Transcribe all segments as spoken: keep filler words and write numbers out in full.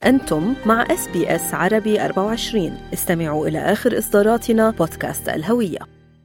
أنتم مع إس بي إس عربي أربعة وعشرين. استمعوا إلى آخر إصداراتنا بودكاست الهوية.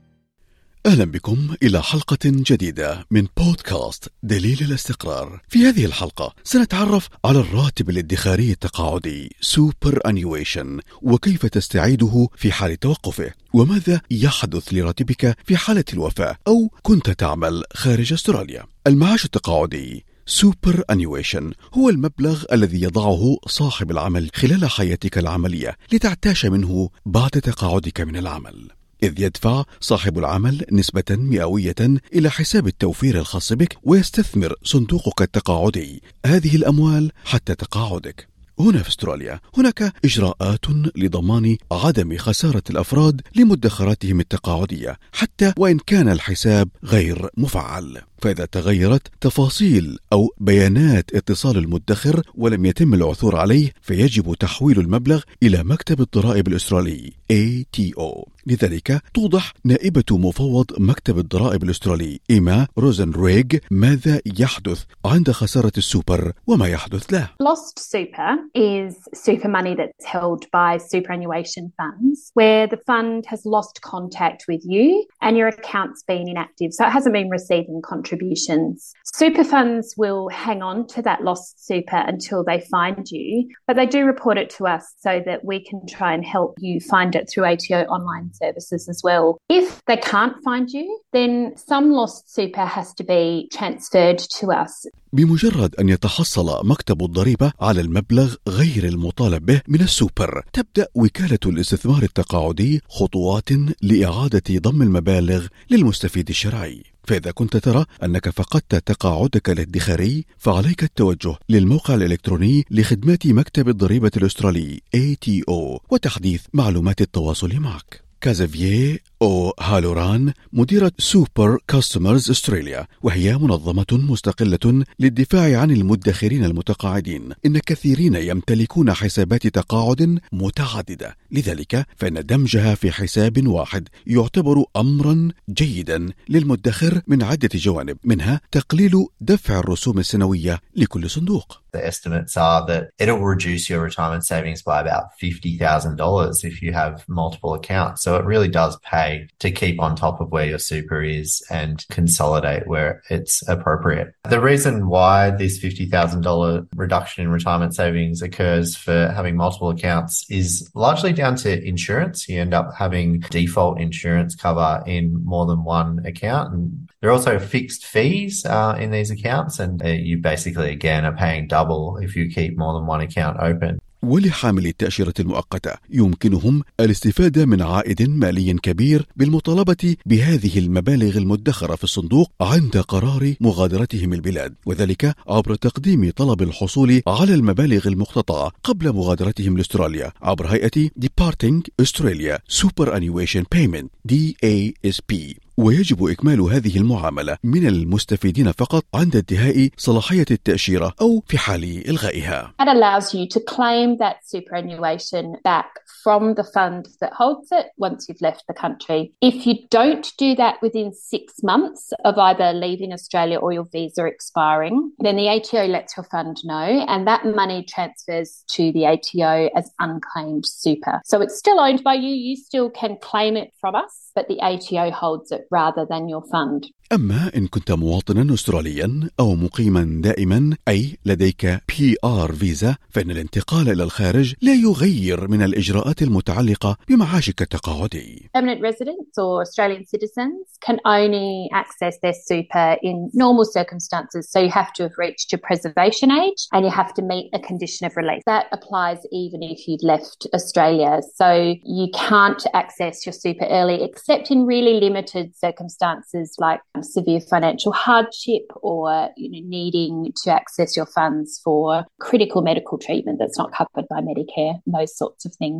أهلا بكم إلى حلقة جديدة من بودكاست دليل الاستقرار. في هذه الحلقة سنتعرف على الراتب الادخاري التقاعدي سوبر أنيويشن وكيف تستعيده في حال توقفه، وماذا يحدث لراتبك في حالة الوفاة أو كنت تعمل خارج أستراليا. المعاش التقاعدي سوبر أنيويشن هو المبلغ الذي يضعه صاحب العمل خلال حياتك العملية لتعتاش منه بعد تقاعدك من العمل، إذ يدفع صاحب العمل نسبة مئوية إلى حساب التوفير الخاص بك، ويستثمر صندوقك التقاعدي هذه الأموال حتى تقاعدك. هنا في أستراليا هناك إجراءات لضمان عدم خسارة الأفراد لمدخراتهم التقاعدية حتى وإن كان الحساب غير مفعل. فإذا تغيرت تفاصيل أو بيانات اتصال المدخر ولم يتم العثور عليه، فيجب تحويل المبلغ إلى مكتب الضرائب الأسترالي إيه تي أو. لذلك توضح نائبة مفوض مكتب الضرائب الأسترالي إيما روزنريغ ماذا يحدث عند خسارة السوبر وما يحدث له. Lost super is super money that's held by superannuation funds where the fund has lost contact with you and your account's been inactive, so it hasn't been receiving contributions. Super funds will hang on to that lost super until they find you, but they do report it to us so that we can try and help you find it through A T O online services as well. If they can't find you, then some lost super has to be transferred to us. بمجرد أن يتحصل مكتب الضريبة على المبلغ غير المطالب به من السوبر، تبدأ وكالة الاستثمار التقاعدي خطوات لإعادة ضم المبالغ للمستفيد الشرعي. فإذا كنت ترى أنك فقدت تقاعدك الادخاري، فعليك التوجه للموقع الإلكتروني لخدمات مكتب الضريبة الأسترالي إيه تي أو وتحديث معلومات التواصل معك. كازافييه أو هالوران مديرة سوبر كاستمرز أستراليا، وهي منظمة مستقلة للدفاع عن المدخرين المتقاعدين. إن كثيرين يمتلكون حسابات تقاعد متعددة، لذلك فإن دمجها في حساب واحد يعتبر أمرا جيدا للمدخر من عدة جوانب، منها تقليل دفع الرسوم السنوية لكل صندوق. The estimates are that it'll reduce your retirement savings by about fifty thousand dollars if you have multiple accounts. So it really does pay to keep on top of where your super is and consolidate where it's appropriate. The reason why this fifty thousand dollars reduction in retirement savings occurs for having multiple accounts is largely down to insurance. You end up having default insurance cover in more than one account. And there are also fixed fees uh, in these accounts, and uh, you basically, again, are paying double if you keep more than one account open. ولحامل التأشيرة المؤقتة يمكنهم الاستفادة من عائد مالي كبير بالمطالبة بهذه المبالغ المدخرة في الصندوق عند قرار مغادرتهم البلاد، وذلك عبر تقديم طلب الحصول على المبالغ المقتطعة قبل مغادرتهم لاستراليا عبر هيئة Departing Australia Superannuation Payment دي إيه إس بي. ويجب إكمال هذه المعاملة من المستفيدين فقط عند انتهاء صلاحية التأشيرة أو في حال إلغائها. It allows you to claim that superannuation back from the fund that holds it once you've left the country. If you don't do that within six months of either leaving Australia or your visa expiring, then the A T O lets your fund know and that money transfers to the A T O as unclaimed super. So it's still owned by you, you still can claim it from us, but the A T O holds it rather than your fund. أما إن كنت مواطنا أستراليا أو مقيما دائما أي لديك بي آر فيزا، فإن الانتقال إلى الخارج لا يغير من الإجراءات المتعلقة بمعاشك التقاعدي. Permanent residents or Australian citizens can only access their super in normal circumstances. So you have to have reached your preservation age and you have to meet a condition of release. That applies even if you'd left Australia. So you can't access your super early except in really limited circumstances like severe financial hardship or you know, needing to access your funds for critical medical treatment that's not covered by Medicare, those sorts of things.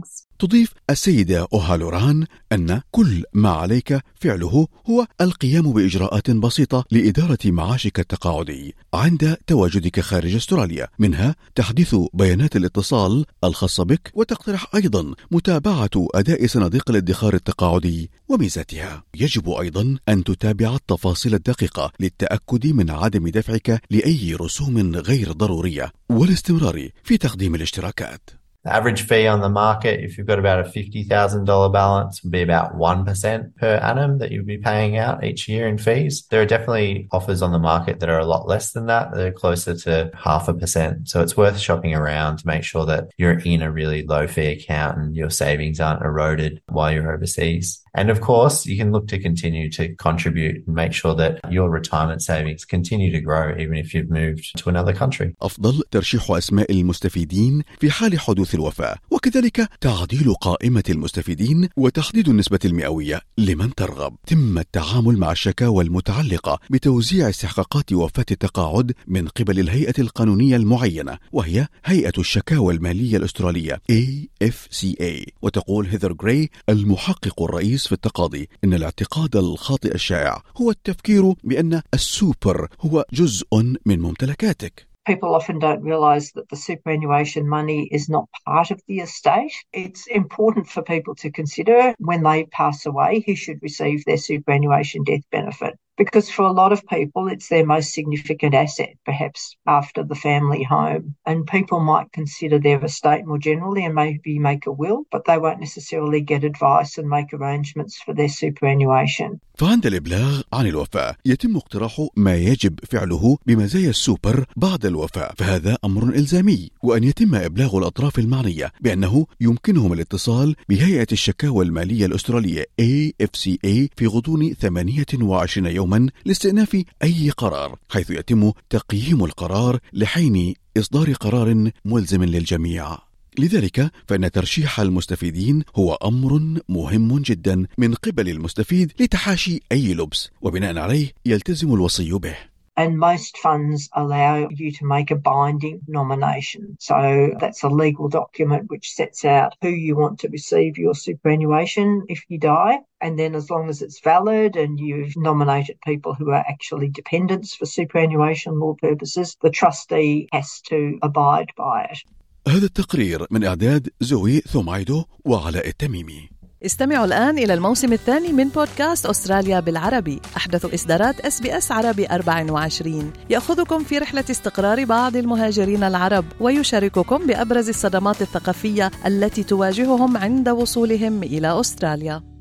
تضيف السيدة أوهالوران أن كل ما عليك فعله هو القيام بإجراءات بسيطة لإدارة معاشك التقاعدي عند تواجدك خارج أستراليا، منها تحديث بيانات الاتصال الخاصة بك، وتقترح أيضا متابعة أداء صناديق الادخار التقاعدي وميزاتها. يجب أيضا أن تتابع التفاصيل الدقيقة للتأكد من عدم دفعك لأي رسوم غير ضرورية والاستمرار في تقديم الاشتراكات. The average fee on the market, if you've got about a fifty thousand dollars balance, would be about one percent per annum that you'll be paying out each year in fees. There are definitely offers on the market that are a lot less than that. They're closer to half a percent. So it's worth shopping around to make sure that you're in a really low fee account and your savings aren't eroded while you're overseas. And of course, you can look to continue to contribute and make sure that your retirement savings continue to grow even if you've moved to another country. أفضل ترشيح أسماء المستفيدين في حال حدوث الوفاة، وكذلك تعديل قائمة المستفيدين وتحديد النسبة المئوية لمن ترغب. تم التعامل مع الشكاوى المتعلقة بتوزيع استحقاقات وفاة التقاعد من قبل الهيئة القانونية المعينة، وهي هيئة الشكاوى المالية الأسترالية إيه إف سي إيه. وتقول هيثر غراي المحقق الرئيس في التقاضي إن الاعتقاد الخاطئ الشائع هو التفكير بأن السوبر هو جزء من ممتلكاتك. People often don't realise that the superannuation money is not part of the estate. It's important for people to consider when they pass away who should receive their superannuation death benefit. Because for a lot of people, it's their most significant asset, perhaps after the family home. And people might consider their estate more generally and maybe make a will, but they won't necessarily get advice and make arrangements for their superannuation. فعند الإبلاغ عن الوفاة يتم اقتراح ما يجب فعله بمزايا السوبر بعد الوفاة، فهذا أمر إلزامي، وأن يتم إبلاغ الأطراف المعنية بأنه يمكنهم الاتصال بهيئة الشكاوى المالية الأسترالية إيه إف سي إيه في غضون ثمانية وعشرين يوما لاستئناف أي قرار، حيث يتم تقييم القرار لحين إصدار قرار ملزم للجميع. لذلك فإن ترشيح المستفيدين هو أمر مهم جدا من قبل المستفيد لتحاشي أي لبس، وبناء عليه يلتزم الوصي به. And most funds allow you to make a binding nomination. So that's a legal document which sets out who you want to receive your superannuation if you die. And then as long as it's valid and you've nominated people who are actually dependents for superannuation law purposes, the trustee has to abide by it. هذا التقرير من إعداد زوي ثومايدو وعلاء التميمي. استمعوا الآن إلى الموسم الثاني من بودكاست أستراليا بالعربي، أحدث إصدارات إس بي إس عربي أربعة وعشرين، يأخذكم في رحلة استقرار بعض المهاجرين العرب ويشارككم بأبرز الصدمات الثقافية التي تواجههم عند وصولهم إلى أستراليا.